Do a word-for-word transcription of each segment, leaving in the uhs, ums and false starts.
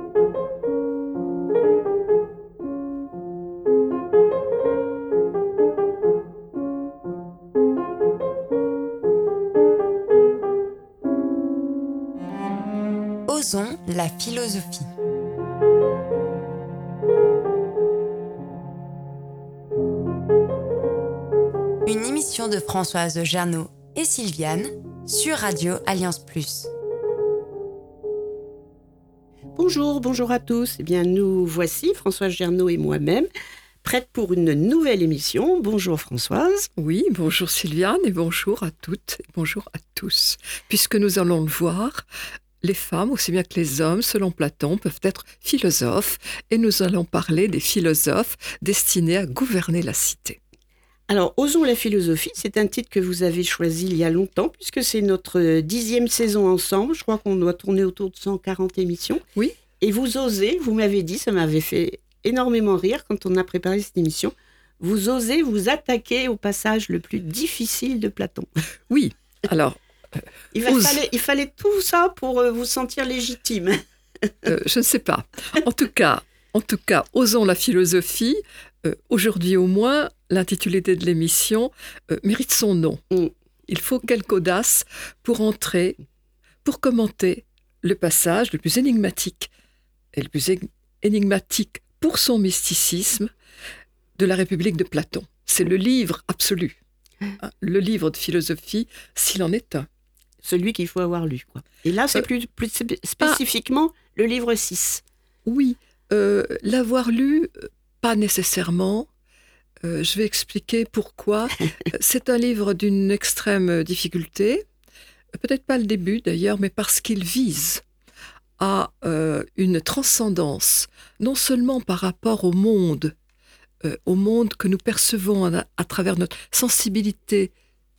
Osons la philosophie. Une émission de Françoise Gernaud et Sylviane sur Radio Alliance Plus. Bonjour, bonjour à tous. Eh bien, nous voici, Françoise Gernaud et moi-même, prêtes pour une nouvelle émission. Bonjour Françoise. Oui, bonjour Sylviane et bonjour à toutes et bonjour à tous. Puisque nous allons le voir, les femmes, aussi bien que les hommes, selon Platon, peuvent être philosophes et nous allons parler des philosophes destinés à gouverner la cité. Alors, Osons la philosophie, c'est un titre que vous avez choisi il y a longtemps, puisque c'est notre dixième saison ensemble. Je crois qu'on doit tourner autour de cent quarante émissions. Oui. Et vous osez, vous m'avez dit, ça m'avait fait énormément rire quand on a préparé cette émission, vous osez vous attaquer au passage le plus difficile de Platon. Oui, alors... Il, va, fallait, il fallait tout ça pour euh, vous sentir légitime. euh, je ne sais pas. En tout cas, en tout cas, Osons la philosophie. Euh, aujourd'hui au moins, l'intitulé de l'émission euh, mérite son nom. Mm. Il faut quelque audace pour entrer, pour commenter le passage le plus énigmatique, et le plus énigmatique pour son mysticisme, de la République de Platon. C'est le livre absolu, hein, le livre de philosophie, s'il en est un. Celui qu'il faut avoir lu, quoi. Et là, c'est euh, plus, plus spécifiquement ah, le livre six. Oui, euh, l'avoir lu, pas nécessairement. Euh, je vais expliquer pourquoi. C'est un livre d'une extrême difficulté. Peut-être pas le début d'ailleurs, mais parce qu'il vise à euh, une transcendance, non seulement par rapport au monde, euh, au monde que nous percevons à, à travers notre sensibilité,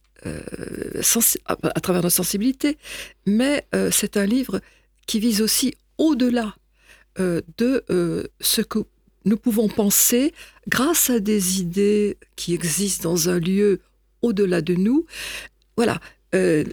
Euh, sens- à, à travers notre sensibilité, mais euh, c'est un livre qui vise aussi au-delà euh, de euh, ce que nous pouvons penser grâce à des idées qui existent dans un lieu au-delà de nous. Voilà, euh,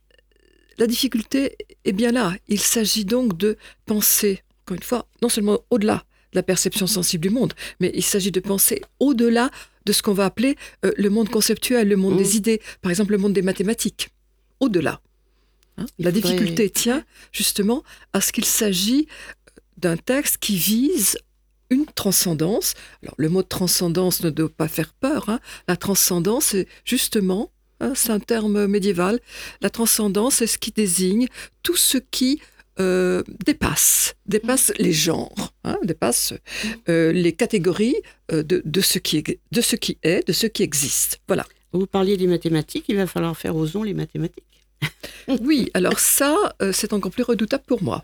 la difficulté est bien là. Il s'agit donc de penser, encore une fois, non seulement au-delà de la perception sensible du monde, mais il s'agit de penser au-delà de ce qu'on va appeler euh, le monde conceptuel, le monde mmh. des idées, par exemple le monde des mathématiques, au-delà. Hein la faudrait... difficulté tient justement à ce qu'il s'agit d'un texte qui vise une transcendance. Alors le mot de transcendance ne doit pas faire peur, hein. La transcendance, c'est justement, hein, c'est un terme médiéval, la transcendance, c'est ce qui désigne tout ce qui Euh, dépasse, dépasse les genres, hein, dépasse euh, les catégories euh, de, de, ce qui est, de ce qui est, de ce qui existe. Voilà. Vous parliez des mathématiques, il va falloir faire Osons les mathématiques. Oui, alors ça, euh, c'est encore plus redoutable pour moi.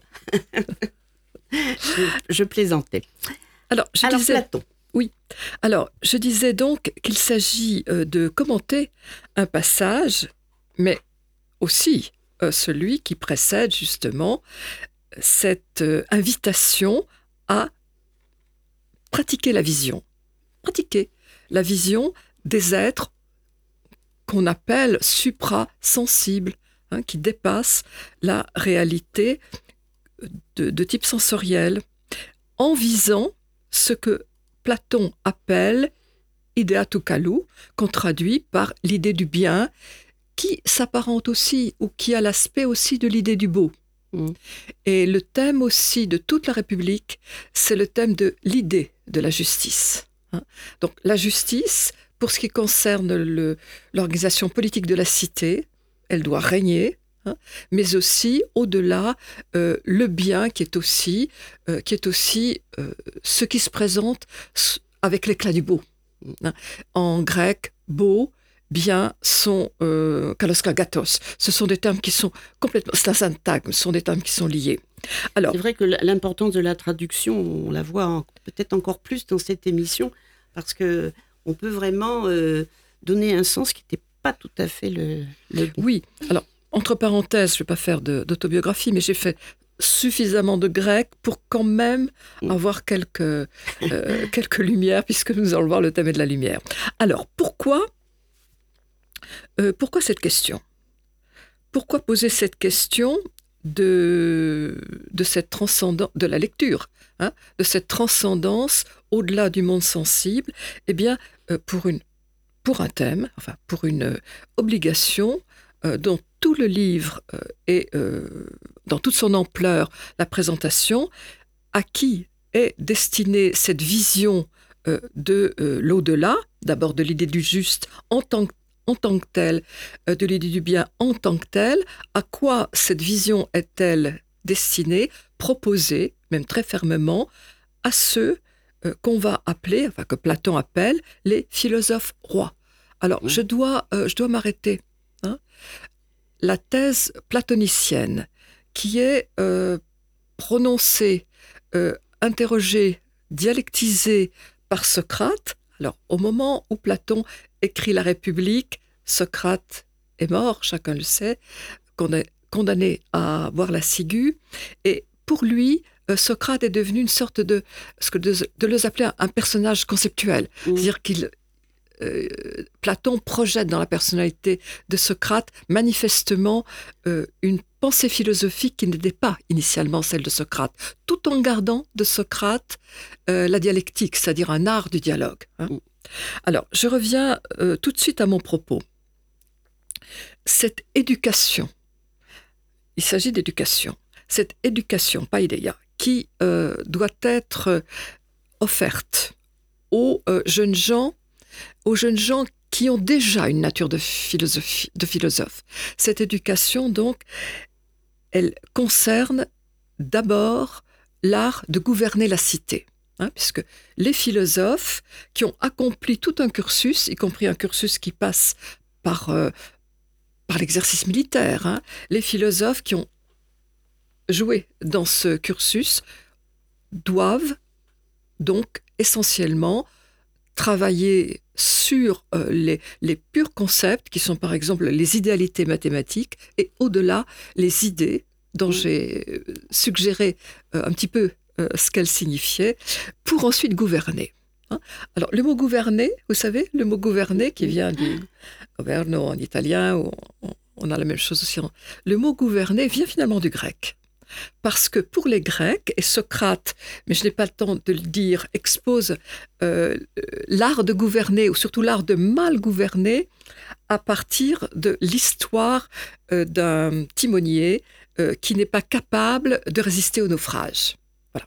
je, je plaisantais. Alors, je alors disais, Platon. Oui. Alors, je disais donc qu'il s'agit euh, de commenter un passage, mais aussi Euh, celui qui précède justement cette euh, invitation à pratiquer la vision. Pratiquer la vision des êtres qu'on appelle suprasensibles, hein, qui dépassent la réalité de, de type sensoriel, en visant ce que Platon appelle idea tou kalou, qu'on traduit par l'idée du bien, qui s'apparente aussi, ou qui a l'aspect aussi de l'idée du beau. Mmh. Et le thème aussi de toute la République, c'est le thème de l'idée de la justice. Hein. Donc la justice, pour ce qui concerne le, l'organisation politique de la cité, elle doit régner, hein, mais aussi, au-delà, euh, le bien qui est aussi, euh, qui est aussi euh, ce qui se présente avec l'éclat du beau. Hein. En grec, beau, bien sont euh, kalos kagatos. Ce sont des termes qui sont complètement, c'est un syntagme, ce sont des termes qui sont liés. Alors, c'est vrai que l'importance de la traduction, on la voit en, peut-être encore plus dans cette émission, parce que on peut vraiment euh, donner un sens qui n'était pas tout à fait le, le... Oui, alors, entre parenthèses, je ne vais pas faire de, d'autobiographie, mais j'ai fait suffisamment de grec pour quand même mmh. avoir quelques, euh, quelques lumières, puisque nous allons voir le thème de la lumière. Alors, pourquoi Euh, pourquoi cette question ? Pourquoi poser cette question de, de cette transcendance, de la lecture, hein, de cette transcendance au-delà du monde sensible, eh bien, euh, pour, une, pour un thème, enfin, pour une euh, obligation euh, dont tout le livre euh, est, euh, dans toute son ampleur, la présentation, à qui est destinée cette vision euh, de euh, l'au-delà, d'abord de l'idée du juste en tant que en tant que telle, euh, de l'idée du bien en tant que telle, à quoi cette vision est-elle destinée, proposée, même très fermement, à ceux euh, qu'on va appeler, enfin que Platon appelle, les philosophes rois. Alors, mmh. je dois, euh, je dois m'arrêter. Hein. La thèse platonicienne, qui est euh, prononcée, euh, interrogée, dialectisée par Socrate. Alors, au moment où Platon écrit La République, Socrate est mort, chacun le sait, condamné à boire la ciguë. Et pour lui, Socrate est devenu une sorte de, ce que de, de les appeler un personnage conceptuel. Mmh. C'est-à-dire qu'il euh, Platon projette dans la personnalité de Socrate manifestement euh, une pensée philosophique qui n'était pas initialement celle de Socrate, tout en gardant de Socrate euh, la dialectique, c'est-à-dire un art du dialogue. Hein. Mmh. Alors, je reviens euh, tout de suite à mon propos. Cette éducation, il s'agit d'éducation, cette éducation, paideia, qui euh, doit être offerte aux euh, jeunes gens, aux jeunes gens qui ont déjà une nature de, philosophie, de philosophe. Cette éducation, donc, elle concerne d'abord l'art de gouverner la cité. Hein, puisque les philosophes qui ont accompli tout un cursus, y compris un cursus qui passe par, euh, par l'exercice militaire, hein, les philosophes qui ont joué dans ce cursus doivent donc essentiellement travailler sur euh, les, les purs concepts qui sont par exemple les idéalités mathématiques et au-delà les idées dont j'ai suggéré euh, un petit peu Euh, ce qu'elle signifiait, pour ensuite gouverner. Hein. Alors, le mot gouverner, vous savez, le mot gouverner qui vient du governo en italien, ou on, on a la même chose aussi. En... Le mot gouverner vient finalement du grec. Parce que pour les Grecs, et Socrate, mais je n'ai pas le temps de le dire, expose euh, l'art de gouverner, ou surtout l'art de mal gouverner, à partir de l'histoire euh, d'un timonier euh, qui n'est pas capable de résister au naufrage.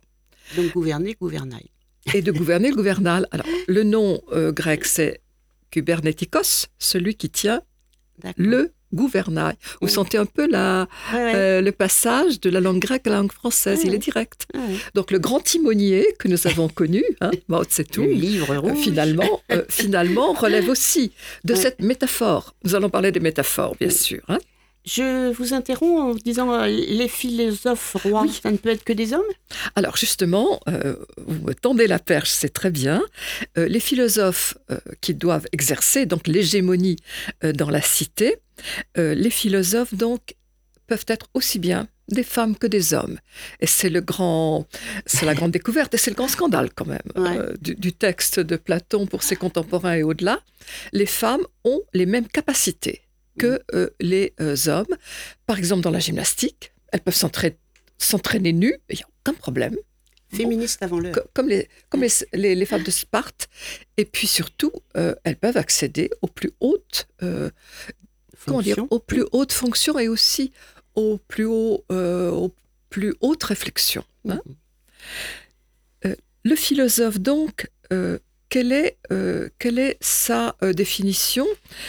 Donc gouverner, gouvernail. Et de gouverner le gouvernal. Alors, le nom euh, grec, c'est Kubernetikos, celui qui tient D'accord. le gouvernail. Vous oui. sentez un peu la, ouais, ouais. Euh, le passage de la langue grecque à la langue française, ouais. il est direct. Ouais. Donc le grand timonier que nous avons connu, hein, Mao Tse-tung, le livre rouge. Euh, finalement, euh, finalement relève aussi de ouais. cette métaphore. Nous allons parler des métaphores, bien ouais. sûr. Hein. Je vous interromps en disant euh, les philosophes rois, oui. ça ne peut être que des hommes ? Alors justement, euh, vous me tendez la perche, c'est très bien. Euh, les philosophes euh, qui doivent exercer donc l'hégémonie euh, dans la cité, euh, les philosophes donc peuvent être aussi bien des femmes que des hommes. Et c'est le grand, c'est la grande découverte et c'est le grand scandale quand même ouais. euh, du, du texte de Platon pour ses contemporains et au-delà. Les femmes ont les mêmes capacités que euh, les euh, hommes. Par exemple, dans la gymnastique, elles peuvent s'entraîner, s'entraîner nues, il n'y a aucun problème. Féministes bon, avant l'heure. Comme, les, comme les, les, les femmes de Sparte. Et puis surtout, euh, elles peuvent accéder aux plus hautes, euh, comment dire, aux plus hautes fonctions et aussi aux plus, haut, euh, aux plus hautes réflexions. Hein. Mm-hmm. euh, le philosophe, donc, euh, quelle, est, euh, quelle est sa euh, définition ?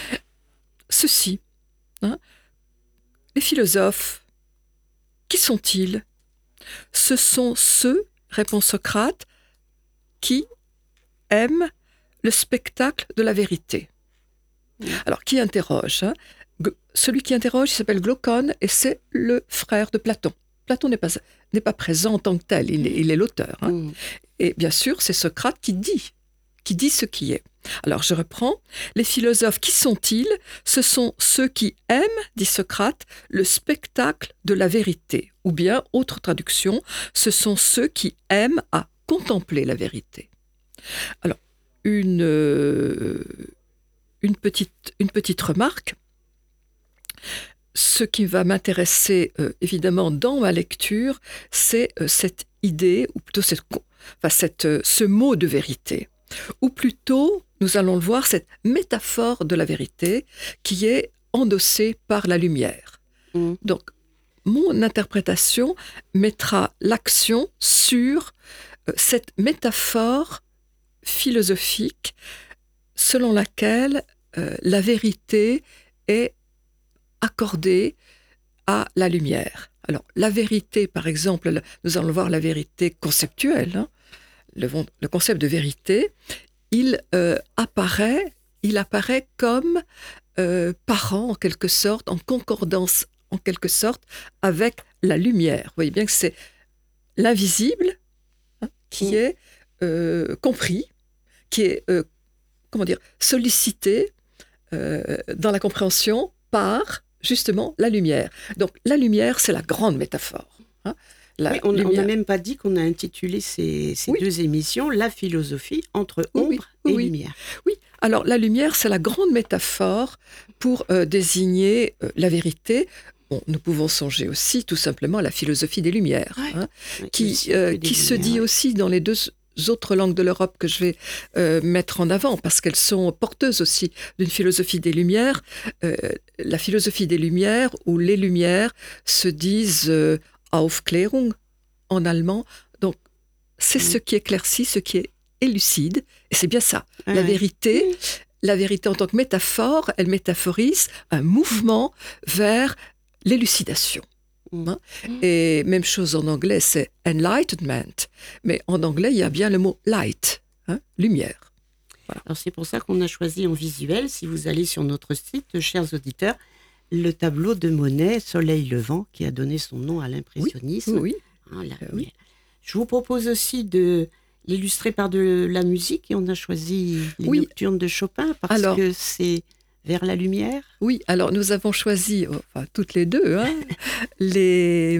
Ceci, hein, les philosophes, qui sont-ils ? Ce sont ceux, répond Socrate, qui aiment le spectacle de la vérité. Alors, qui interroge hein ? Celui qui interroge, il s'appelle Glaucon et c'est le frère de Platon. Platon n'est pas, n'est pas présent en tant que tel, il est, il est l'auteur. Hein. Mmh. Et bien sûr, c'est Socrate qui dit, qui dit ce qui est. Alors, je reprends. Les philosophes, qui sont-ils ? Ce sont ceux qui aiment, dit Socrate, le spectacle de la vérité. Ou bien, autre traduction, ce sont ceux qui aiment à contempler la vérité. Alors, une, euh, une, petite, une petite remarque. ce qui va m'intéresser euh, évidemment dans ma lecture, c'est euh, cette idée, ou plutôt cette, enfin, cette, euh, ce mot de vérité, ou plutôt, nous allons le voir, cette métaphore de la vérité qui est endossée par la lumière. Mmh. Donc, mon interprétation mettra l'accent sur euh, cette métaphore philosophique selon laquelle euh, la vérité est accordée à la lumière. Alors, la vérité, par exemple, nous allons voir la vérité conceptuelle, hein, le, le concept de vérité, il euh, apparaît, il apparaît comme euh, parent, en quelque sorte, en concordance, en quelque sorte, avec la lumière. Vous voyez bien que c'est l'invisible hein, qui mmh. est euh, compris, qui est, euh, comment dire, sollicité euh, dans la compréhension par, justement, la lumière. Donc, la lumière, c'est la grande métaphore. Hein. La oui, on lumière... n'a même pas dit qu'on a intitulé ces, ces oui. deux émissions « La philosophie entre ombre oui, et oui. lumière ». Oui, alors la lumière, c'est la grande métaphore pour euh, désigner euh, la vérité. Bon, nous pouvons songer aussi tout simplement à la philosophie des Lumières, ouais. hein, ouais, qui, euh, qui lumières, se dit ouais. aussi dans les deux autres langues de l'Europe que je vais euh, mettre en avant, parce qu'elles sont porteuses aussi d'une philosophie des Lumières. Euh, la philosophie des Lumières, où les Lumières se disent euh, Aufklärung en allemand. Donc, c'est mmh. ce qui éclaircit, ce qui est élucide, et c'est bien ça. Ah, la ouais. vérité, mmh. la vérité en tant que métaphore, elle métaphorise un mouvement vers l'élucidation. Mmh. Hein? Et même chose en anglais, c'est enlightenment. Mais en anglais, il y a bien le mot light, hein? Lumière. Voilà. Alors c'est pour ça qu'on a choisi en visuel, si vous allez sur notre site, chers auditeurs, le tableau de Monet, Soleil levant, qui a donné son nom à l'impressionnisme. Oui, oui. Hein, la, euh, oui. Je vous propose aussi de l'illustrer par de la musique, et on a choisi les oui. Nocturnes de Chopin, parce Alors, que c'est... vers la lumière. Oui, alors nous avons choisi, enfin toutes les deux, hein, les,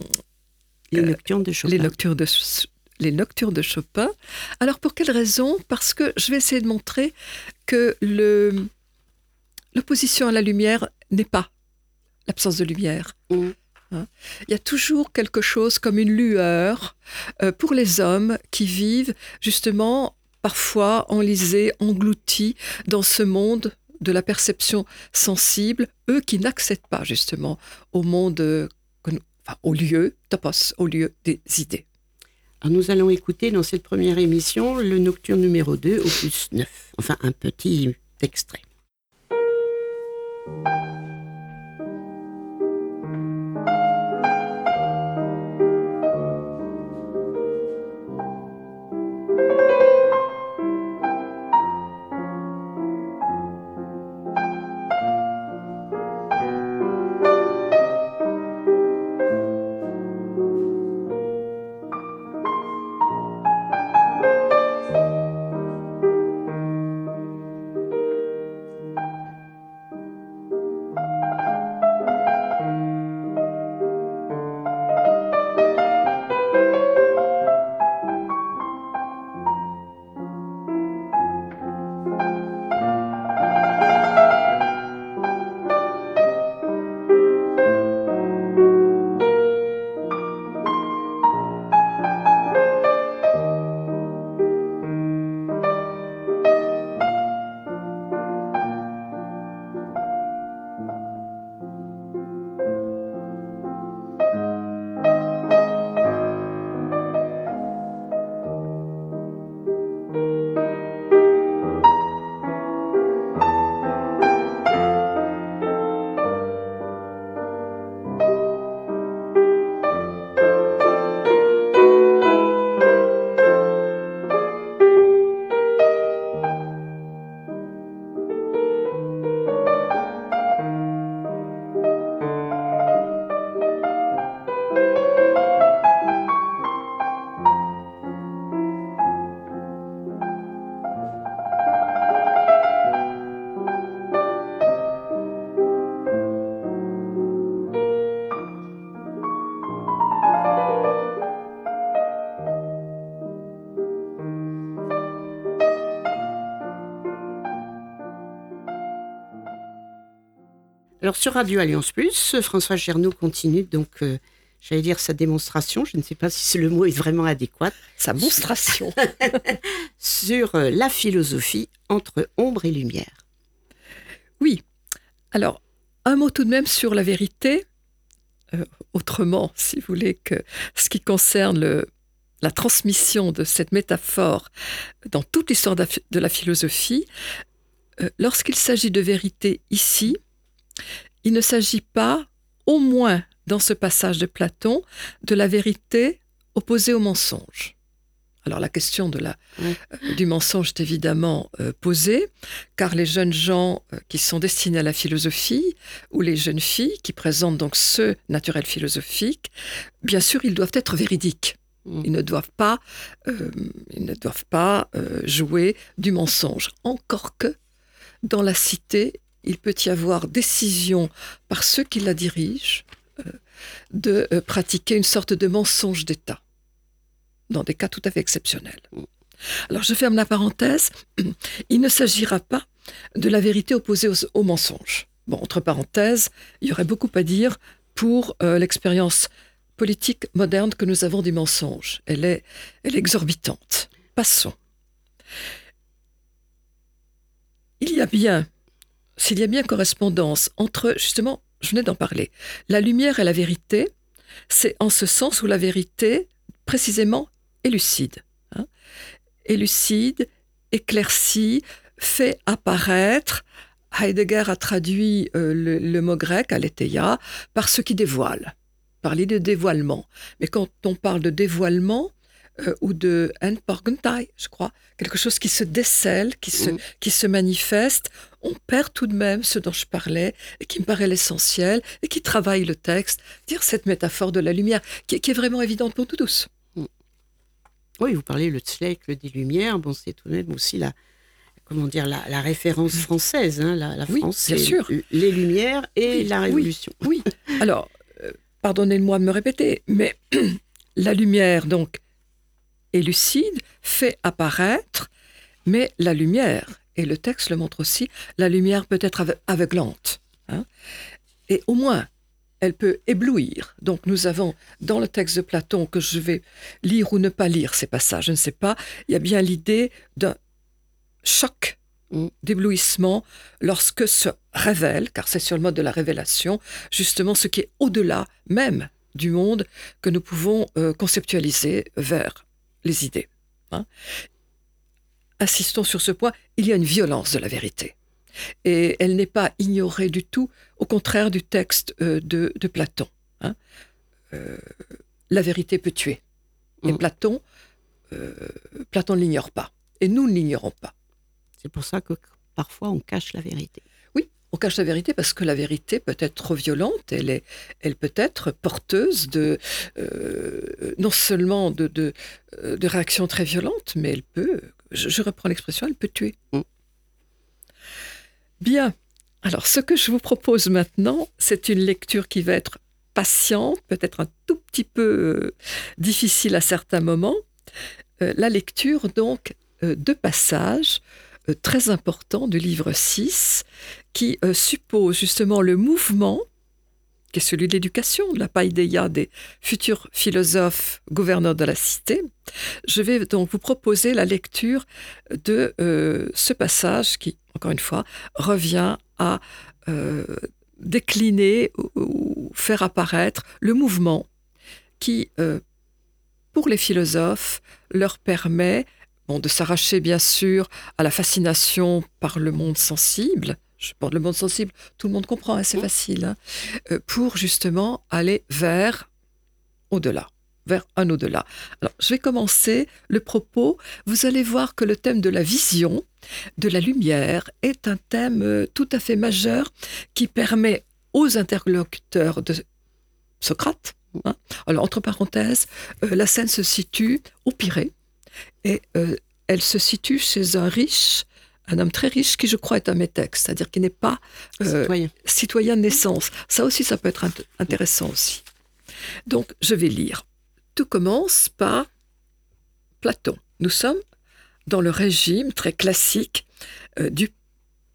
les euh, Nocturnes de Chopin. Les Nocturnes de, les Nocturnes de Chopin. Alors pour quelle raison ? Parce que je vais essayer de montrer que le, l'opposition à la lumière n'est pas l'absence de lumière. Mmh. Hein. Il y a toujours quelque chose comme une lueur euh, pour les hommes qui vivent justement parfois enlisés, engloutis dans ce monde de la perception sensible, eux qui n'accèdent pas justement au monde, euh, enfin, au lieu, topos, au lieu des idées. Alors nous allons écouter dans cette première émission le Nocturne numéro deux, opus neuf, enfin un petit extrait. Alors sur Radio Alliance Plus, François Gernaud continue donc, euh, j'allais dire sa démonstration, je ne sais pas si le mot est vraiment adéquat. Sa monstration. Sur euh, la philosophie entre ombre et lumière. Oui. Alors, un mot tout de même sur la vérité. Euh, autrement, si vous voulez, que ce qui concerne le, la transmission de cette métaphore dans toute l'histoire de la, de la philosophie, euh, lorsqu'il s'agit de vérité ici, il ne s'agit pas, au moins dans ce passage de Platon, de la vérité opposée au mensonge. Alors la question de la, oui. euh, du mensonge est évidemment euh, posée, car les jeunes gens euh, qui sont destinés à la philosophie, ou les jeunes filles qui présentent donc ce naturel philosophique, bien sûr, ils doivent être véridiques. Mm. Ils ne doivent pas, euh, ils ne doivent pas euh, jouer du mensonge. Encore que, dans la cité, il peut y avoir décision par ceux qui la dirigent euh, de euh, pratiquer une sorte de mensonge d'État, dans des cas tout à fait exceptionnels. Alors, je ferme la parenthèse. Il ne s'agira pas de la vérité opposée au, au mensonge. Bon, entre parenthèses, il y aurait beaucoup à dire pour euh, l'expérience politique moderne que nous avons des mensonges. Elle est, elle est exorbitante. Passons. Il y a bien, s'il y a bien correspondance entre, justement, je venais d'en parler, la lumière et la vérité, c'est en ce sens où la vérité, précisément, est lucide. Hein, est lucide, éclaircie, fait apparaître. Heidegger a traduit euh, le, le mot grec, aletheia, par ce qui dévoile, par l'idée de dévoilement. Mais quand on parle de dévoilement, euh, ou de Entborgenheit, je crois, quelque chose qui se décèle, qui se, mmh. qui se manifeste, on perd tout de même ce dont je parlais, et qui me paraît l'essentiel, et qui travaille le texte, dire cette métaphore de la lumière, qui, qui est vraiment évidente pour nous tous. Oui, vous parlez le siècle des Lumières, bon, c'est tout de même aussi la, comment dire, la, la référence française. Hein, la, la oui, France, bien c'est sûr. Les Lumières et oui, la Révolution. Oui, oui. Alors, euh, pardonnez-moi de me répéter, mais la lumière, donc, est lucide, fait apparaître, mais la lumière, et le texte le montre aussi, la lumière peut être aveuglante. Hein, et au moins, elle peut éblouir. Donc nous avons dans le texte de Platon, que je vais lire ou ne pas lire ces passages, je ne sais pas, il y a bien l'idée d'un choc, mmh. d'éblouissement lorsque se révèle, car c'est sur le mode de la révélation, justement ce qui est au-delà même du monde que nous pouvons euh, conceptualiser vers les idées. Hein. Insistons sur ce point, il y a une violence de la vérité. Et elle n'est pas ignorée du tout, au contraire du texte euh, de, de Platon. Hein. Euh, la vérité peut tuer. Et mmh. Platon, euh, Platon ne l'ignore pas. Et nous ne l'ignorons pas. C'est pour ça que parfois on cache la vérité. Oui, on cache la vérité parce que la vérité peut être trop violente. Elle, est, elle peut être porteuse de, euh, non seulement de, de, de réactions très violentes, mais elle peut, je, je reprends l'expression, elle peut tuer. Mmh. Bien, alors ce que je vous propose maintenant, c'est une lecture qui va être patiente, peut-être un tout petit peu euh, difficile à certains moments. Euh, la lecture donc euh, de passages euh, très importants du livre six qui euh, suppose justement le mouvement qui est celui de l'éducation, de la paideia des futurs philosophes gouverneurs de la cité. Je vais donc vous proposer la lecture de euh, ce passage qui, encore une fois, revient à euh, décliner ou, ou faire apparaître le mouvement qui, euh, pour les philosophes, leur permet bon, de s'arracher bien sûr à la fascination par le monde sensible. Je pense le monde sensible, tout le monde comprend, hein, c'est facile, hein, euh, pour justement aller vers au-delà, vers un au-delà. Alors, je vais commencer le propos. Vous allez voir que le thème de la vision, de la lumière, est un thème euh, tout à fait majeur qui permet aux interlocuteurs de Socrate, hein, alors entre parenthèses, euh, la scène se situe au Pirée et euh, elle se situe chez un riche, un homme très riche qui, je crois, est un métèque, c'est-à-dire qui n'est pas euh, citoyen. citoyen de naissance. Ça aussi, ça peut être int- intéressant aussi. Donc, je vais lire. Tout commence par Platon. Nous sommes dans le régime très classique euh, du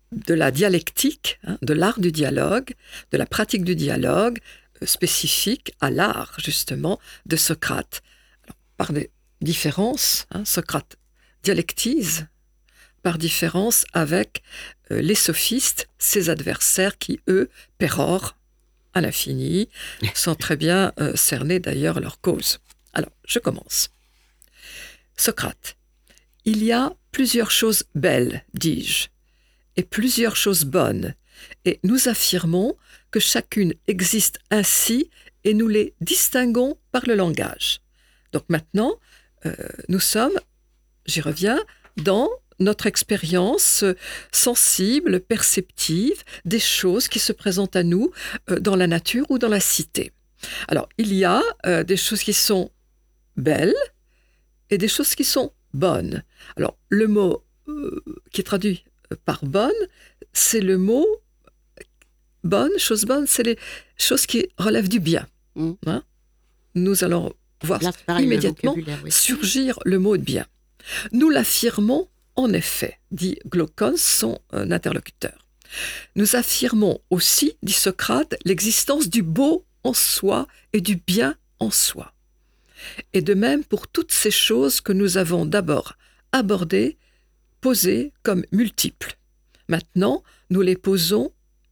de la dialectique, hein, de l'art du dialogue, de la pratique du dialogue euh, spécifique à l'art, justement, de Socrate. Alors, par des différences, hein, Socrate dialectise, par différence avec euh, les sophistes, ses adversaires qui, eux, pérorent à l'infini, sans très bien euh, cerner d'ailleurs leur cause. Alors, je commence. Socrate. Il y a plusieurs choses belles, dis-je, et plusieurs choses bonnes, et nous affirmons que chacune existe ainsi et nous les distinguons par le langage. Donc maintenant, euh, nous sommes, j'y reviens, dans notre expérience sensible, perceptive, des choses qui se présentent à nous euh, dans la nature ou dans la cité. Alors, il y a euh, des choses qui sont belles et des choses qui sont bonnes. Alors, le mot euh, qui est traduit par bonne, c'est le mot bonne, chose bonne, c'est les choses qui relèvent du bien. Mmh. Hein? Nous allons voir Là, pareil, immédiatement le oui. surgir le mot de bien. Nous l'affirmons en effet, dit Glaucon, son euh, interlocuteur. Nous affirmons aussi, dit Socrate, l'existence du beau en soi et du bien en soi. Et de même pour toutes ces choses que nous avons d'abord abordées, posées comme multiples. Maintenant, nous les posons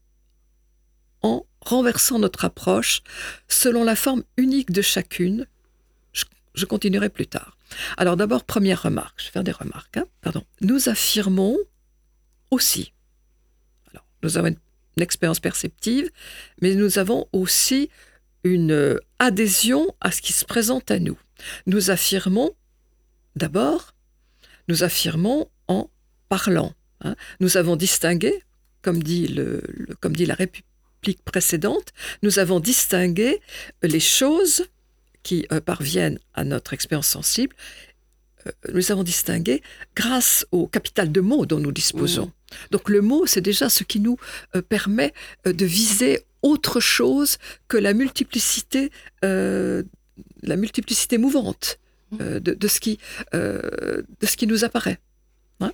en renversant notre approche selon la forme unique de chacune. Je, je continuerai plus tard. Alors d'abord, première remarque, je vais faire des remarques. Hein, pardon. Nous affirmons aussi, alors nous avons une, une expérience perceptive, mais nous avons aussi une adhésion à ce qui se présente à nous. Nous affirmons, d'abord, nous affirmons en parlant. Hein. Nous avons distingué, comme dit, le, le, comme dit la réplique précédente, nous avons distingué les choses qui euh, parviennent à notre expérience sensible, euh, nous avons distingué grâce au capital de mots dont nous disposons. Mmh. Donc le mot, c'est déjà ce qui nous euh, permet euh, de viser autre chose que la multiplicité, euh, la multiplicité mouvante euh, de, de, ce qui, euh, de ce qui nous apparaît. Hein?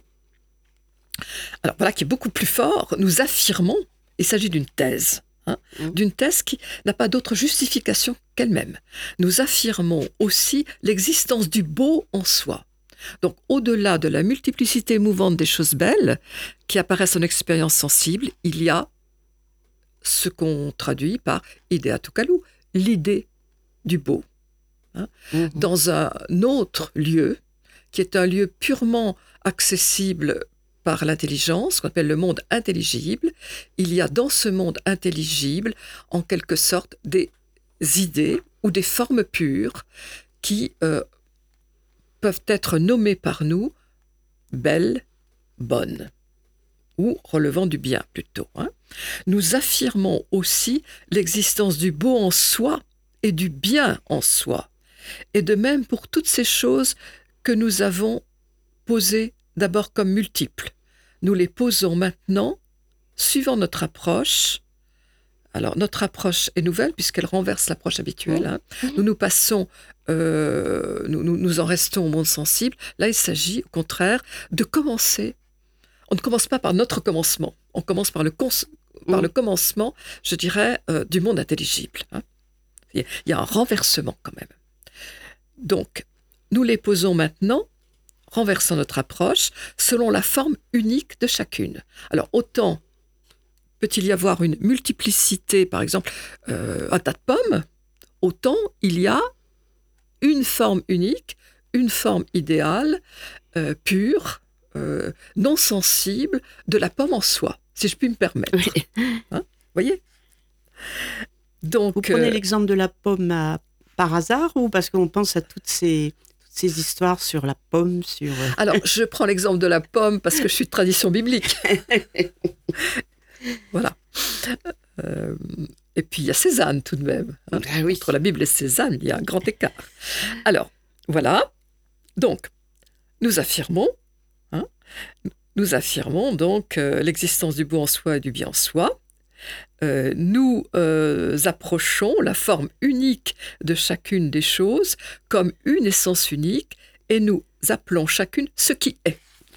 Alors voilà qui est beaucoup plus fort. Nous affirmons, il s'agit d'une thèse. Hein, mmh. d'une thèse qui n'a pas d'autre justification qu'elle-même. Nous affirmons aussi l'existence du beau en soi. Donc, au-delà de la multiplicité mouvante des choses belles qui apparaissent en expérience sensible, il y a ce qu'on traduit par idea to kalou, l'idée du beau. Hein, mmh. Dans un autre lieu, qui est un lieu purement accessible par l'intelligence, qu'on appelle le monde intelligible, il y a dans ce monde intelligible, en quelque sorte, des idées ou des formes pures qui euh, peuvent être nommées par nous belles, bonnes, ou relevant du bien plutôt. Hein. Nous affirmons aussi l'existence du beau en soi et du bien en soi, et de même pour toutes ces choses que nous avons posées d'abord comme multiples. Nous les posons maintenant, suivant notre approche. Alors, notre approche est nouvelle puisqu'elle renverse l'approche habituelle. Hein. Nous nous passons, euh, nous, nous, nous en restons au monde sensible. Là, il s'agit, au contraire, de commencer. On ne commence pas par notre commencement. On commence par le, cons- par mmh. le commencement, je dirais, euh, du monde intelligible. Hein. Il y a un renversement quand même. Donc, nous les posons maintenant, renversant notre approche, selon la forme unique de chacune. Alors, autant peut-il y avoir une multiplicité, par exemple, euh, un tas de pommes, autant il y a une forme unique, une forme idéale, euh, pure, euh, non sensible, de la pomme en soi, si je puis me permettre. Oui. Hein, voyez ? Donc, vous prenez euh, l'exemple de la pomme à, par hasard ou parce qu'on pense à toutes ces... ces histoires sur la pomme, sur... Alors, je prends l'exemple de la pomme parce que je suis de tradition biblique. Voilà. Euh, et puis, il y a Cézanne tout de même. Hein. Ah oui. Entre la Bible et Cézanne, il y a un grand écart. Alors, voilà. Donc, nous affirmons, hein, nous affirmons donc euh, l'existence du beau en soi et du bien en soi. Euh, nous euh, approchons la forme unique de chacune des choses comme une essence unique et nous appelons chacune ce qui est.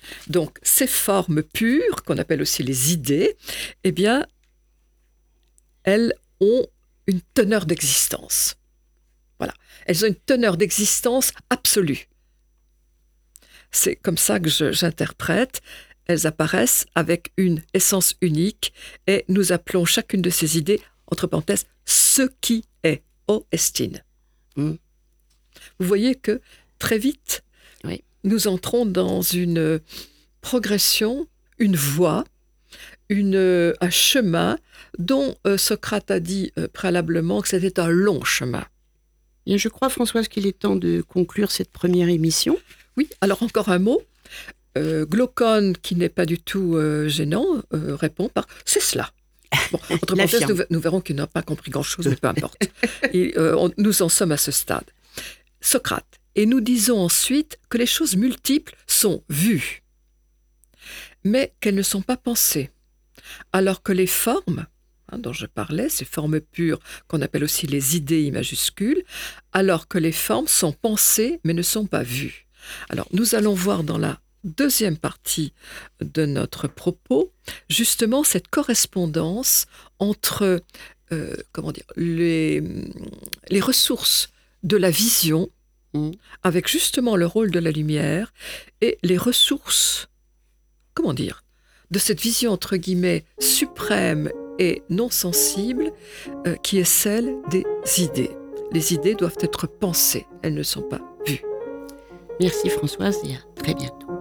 Donc, ces formes pures, qu'on appelle aussi les idées, eh bien, elles ont une teneur d'existence. Voilà. Elles ont une teneur d'existence absolue. C'est comme ça que je, j'interprète. Elles apparaissent avec une essence unique et nous appelons chacune de ces idées, entre parenthèses, ce qui est, o estin. Mm. Vous voyez que très vite, oui. nous entrons dans une progression, une voie, une, un chemin dont euh, Socrate a dit euh, préalablement que c'était un long chemin. Bien, je crois, Françoise, qu'il est temps de conclure cette première émission. Oui, alors encore un mot. Euh, Glaucon, qui n'est pas du tout euh, gênant, euh, répond par « c'est cela ». Bon, entre parenthèses, nous, nous verrons qu'il n'a pas compris grand-chose, mais peu importe. Et, euh, on, nous en sommes à ce stade. Socrate. Et nous disons ensuite que les choses multiples sont vues, mais qu'elles ne sont pas pensées. Alors que les formes, hein, dont je parlais, ces formes pures qu'on appelle aussi les idées I majuscules, alors que les formes sont pensées, mais ne sont pas vues. Alors, nous allons voir dans la deuxième partie de notre propos, justement cette correspondance entre euh, comment dire, les, les ressources de la vision, mmh. avec justement le rôle de la lumière, et les ressources, comment dire, de cette vision entre guillemets suprême et non sensible, euh, qui est celle des idées. Les idées doivent être pensées, elles ne sont pas vues. Merci Françoise et à très bientôt.